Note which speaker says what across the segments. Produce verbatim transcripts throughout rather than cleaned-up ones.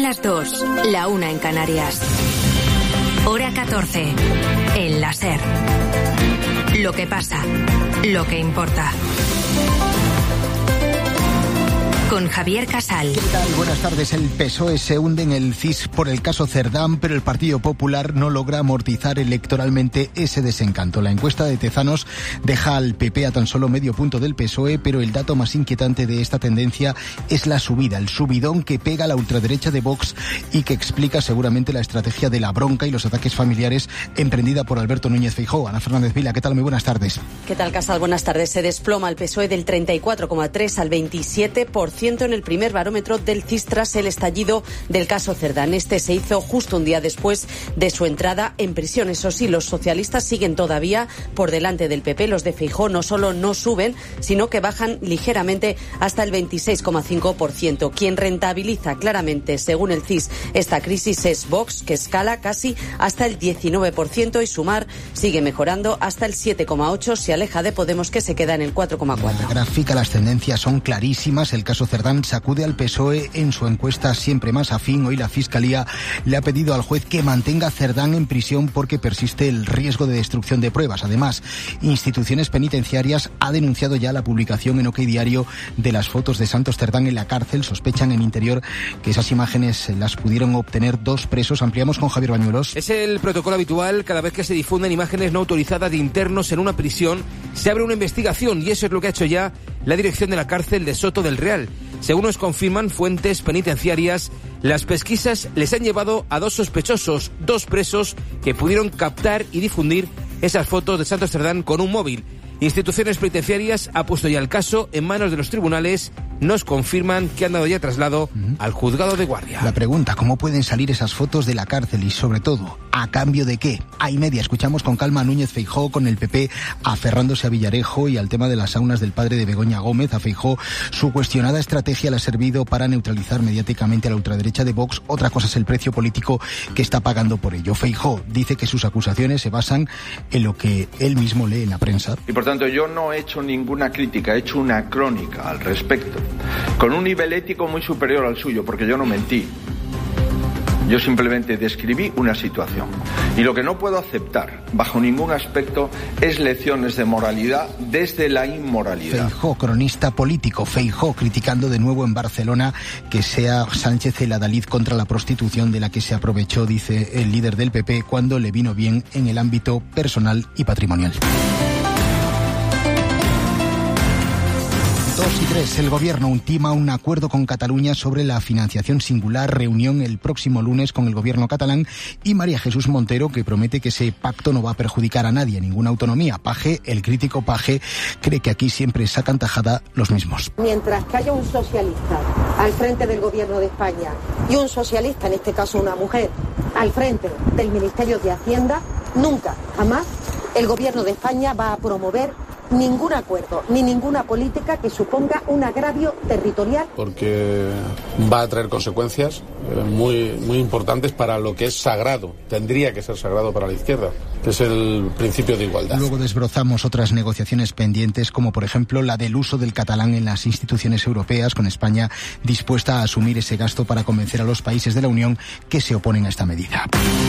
Speaker 1: las dos, la una en Canarias. Hora catorce, en la SER. Lo que pasa, lo que importa. Con Javier Casal.
Speaker 2: ¿Qué tal? Buenas tardes. El P S O E se hunde en el C I S por el caso Cerdán, pero el Partido Popular no logra amortizar electoralmente ese desencanto. La encuesta de Tezanos deja al P P a tan solo medio punto del P S O E, pero el dato más inquietante de esta tendencia es la subida, el subidón que pega a la ultraderecha de Vox y que explica seguramente la estrategia de la bronca y los ataques familiares emprendida por Alberto Núñez Feijóo. Ana Fernández Vila, ¿qué tal? Muy buenas tardes.
Speaker 3: ¿Qué tal, Casal? Buenas tardes. Se desploma el P S O E del treinta y cuatro coma tres al veintisiete por ciento en el primer barómetro del C I S tras el estallido del caso Cerdán. Este se hizo justo un día después de su entrada en prisión. Eso sí, los socialistas siguen todavía por delante del P P. Los de Feijóo no solo no suben, sino que bajan ligeramente hasta el veintiséis coma cinco por ciento. Quien rentabiliza claramente, según el C I S, esta crisis es Vox, que escala casi hasta el diecinueve por ciento, y Sumar sigue mejorando hasta el siete coma ocho por ciento. Se aleja de Podemos, que se queda en el cuatro coma cuatro por ciento.
Speaker 2: La gráfica, las tendencias son clarísimas. El caso Cerdán sacude al P S O E en su encuesta siempre más afín. Hoy la Fiscalía le ha pedido al juez que mantenga a Cerdán en prisión porque persiste el riesgo de destrucción de pruebas. Además, Instituciones Penitenciarias ha denunciado ya la publicación en OK Diario de las fotos de Santos Cerdán en la cárcel. Sospechan en Interior que esas imágenes las pudieron obtener dos presos. Ampliamos con Javier Bañuelos.
Speaker 4: Es el protocolo habitual. Cada vez que se difunden imágenes no autorizadas de internos en una prisión, se abre una investigación, y eso es lo que ha hecho ya la dirección de la cárcel de Soto del Real. Según nos confirman fuentes penitenciarias, las pesquisas les han llevado a dos sospechosos, dos presos que pudieron captar y difundir esas fotos de Santos Cerdán con un móvil. Instituciones Penitenciarias ha puesto ya el caso en manos de los tribunales. Nos confirman que han dado ya traslado uh-huh. al juzgado de guardia.
Speaker 2: La pregunta, ¿cómo pueden salir esas fotos de la cárcel? Y sobre todo, ¿a cambio de qué? A y media escuchamos con calma a Núñez Feijóo, con el P P aferrándose a Villarejo y al tema de las saunas del padre de Begoña Gómez. A Feijóo, su cuestionada estrategia le ha servido para neutralizar mediáticamente a la ultraderecha de Vox. Otra cosa es el precio político que está pagando por ello. Feijóo dice que sus acusaciones se basan en lo que él mismo lee en la prensa.
Speaker 5: Y por tanto, yo no he hecho ninguna crítica, he hecho una crónica al respecto, con un nivel ético muy superior al suyo, porque yo no mentí. Yo simplemente describí una situación. Y lo que no puedo aceptar, bajo ningún aspecto, es lecciones de moralidad desde la inmoralidad.
Speaker 2: Feijóo, cronista político. Feijóo criticando de nuevo en Barcelona que sea Sánchez el adalid contra la prostitución de la que se aprovechó, dice el líder del P P, cuando le vino bien en el ámbito personal y patrimonial. Dos y tres. El Gobierno ultima un acuerdo con Cataluña sobre la financiación singular. Reunión el próximo lunes con el Gobierno catalán y María Jesús Montero, que promete que ese pacto no va a perjudicar a nadie, a ninguna autonomía. Page, el crítico Page, cree que aquí siempre sacan tajada los mismos.
Speaker 6: Mientras que haya un socialista al frente del Gobierno de España y un socialista, en este caso una mujer, al frente del Ministerio de Hacienda, nunca, jamás, el Gobierno de España va a promover ningún acuerdo ni ninguna política que suponga un agravio territorial.
Speaker 7: Porque va a traer consecuencias eh, muy, muy importantes para lo que es sagrado, tendría que ser sagrado para la izquierda, que es el principio de igualdad.
Speaker 2: Luego desbrozamos otras negociaciones pendientes, como por ejemplo la del uso del catalán en las instituciones europeas, con España dispuesta a asumir ese gasto para convencer a los países de la Unión que se oponen a esta medida.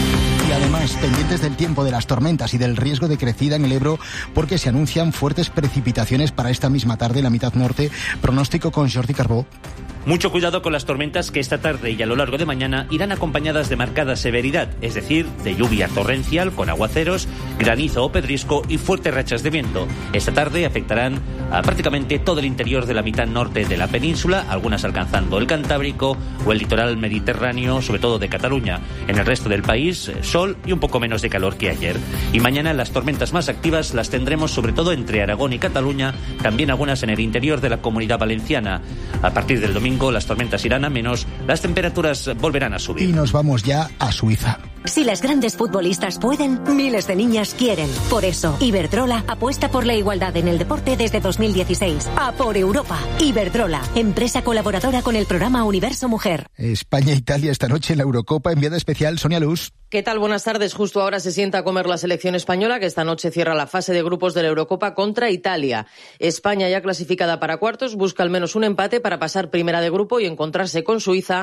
Speaker 2: Y además, pendientes del tiempo, de las tormentas y del riesgo de crecida en el Ebro, porque se anuncian fuertes precipitaciones para esta misma tarde en la mitad norte. Pronóstico con Jordi Carbó.
Speaker 8: Mucho cuidado con las tormentas que esta tarde y a lo largo de mañana irán acompañadas de marcada severidad, es decir, de lluvia torrencial con aguaceros, granizo o pedrisco y fuertes rachas de viento. Esta tarde afectarán a prácticamente todo el interior de la mitad norte de la península, algunas alcanzando el Cantábrico o el litoral mediterráneo, sobre todo de Cataluña. En el resto del país, sol y un poco menos de calor que ayer. Y mañana las tormentas más activas las tendremos sobre todo entre Aragón y Cataluña, también algunas en el interior de la Comunidad Valenciana. A partir del domingo las tormentas irán a menos, las temperaturas volverán a subir.
Speaker 2: Y nos vamos ya a Suiza.
Speaker 1: Si las grandes futbolistas pueden, miles de niñas quieren. Por eso, Iberdrola apuesta por la igualdad en el deporte desde dos mil dieciséis. ¡A por Europa! Iberdrola, empresa colaboradora con el programa Universo Mujer.
Speaker 2: España-Italia esta noche en la Eurocopa, enviada especial Sonia Luz.
Speaker 3: ¿Qué tal? Buenas tardes. Justo ahora se sienta a comer la selección española, que esta noche cierra la fase de grupos de la Eurocopa contra Italia. España, ya clasificada para cuartos, busca al menos un empate para pasar primera de grupo y encontrarse con Suiza